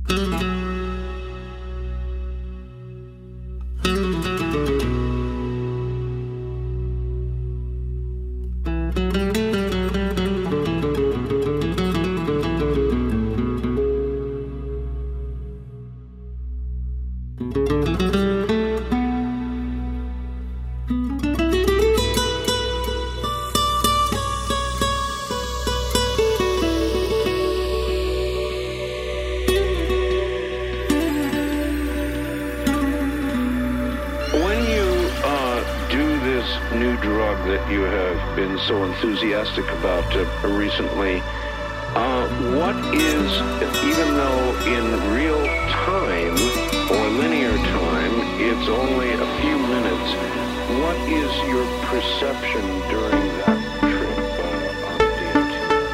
New drug that you have been so enthusiastic about recently, what is, even though in real time or linear time it's only a few minutes, what is your perception during that trip on DMT?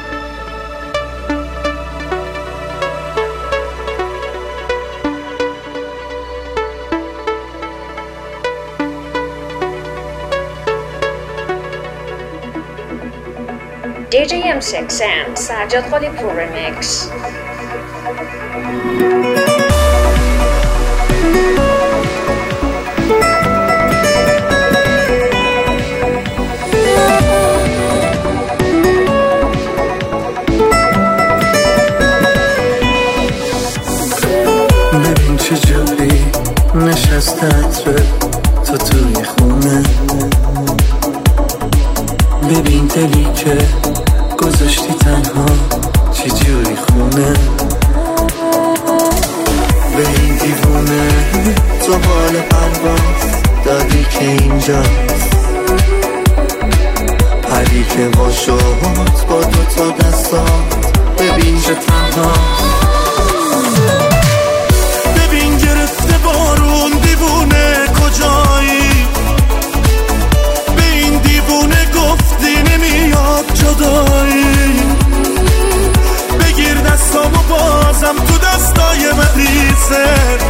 DJ M6 and Sajjad Khalipur remix. ببین چجوری نشسته عطر تو توی خونه، ببین دلی که گذاشتی تنها چجوری خونه، به این دیوونه تو بال پرواز دادی که اینجاست، پری که با شد با دوتا دستات ببین چه تنهاست، ببین گرفته بارون دیوونه کجایی، به این دیوونه گفتی نمیاد جدایی، بگیر دستامو بازم تو دستای مریضه،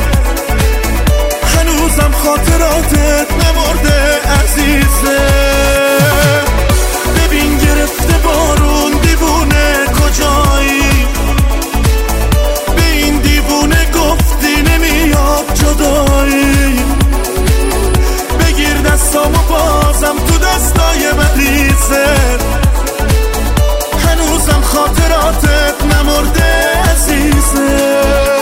هنوزم خاطراتت نمرده عزیزه، ببین گرفته بارون دیوونه کجایی، به این دیوونه گفتی نمیاد جدایی، بگیر دستامو بازم تو دستای مریضه، هنوزم خاطراتت نمرده عزیزه.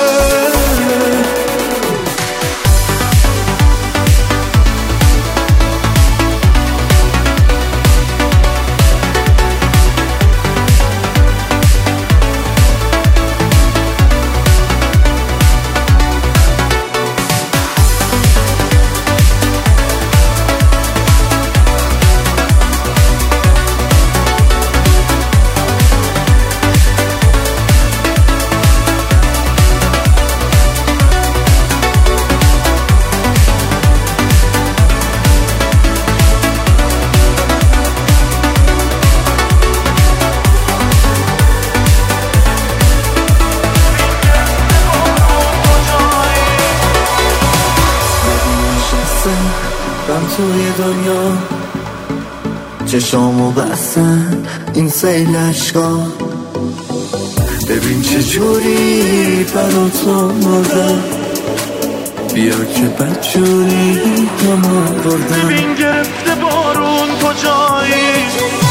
توی دنیا چشامو بستن این سیل عشقا، ببین چجوری برا تو مردم، بیا که بدجوری همه بردم، ببین گرفته بارون کجایی،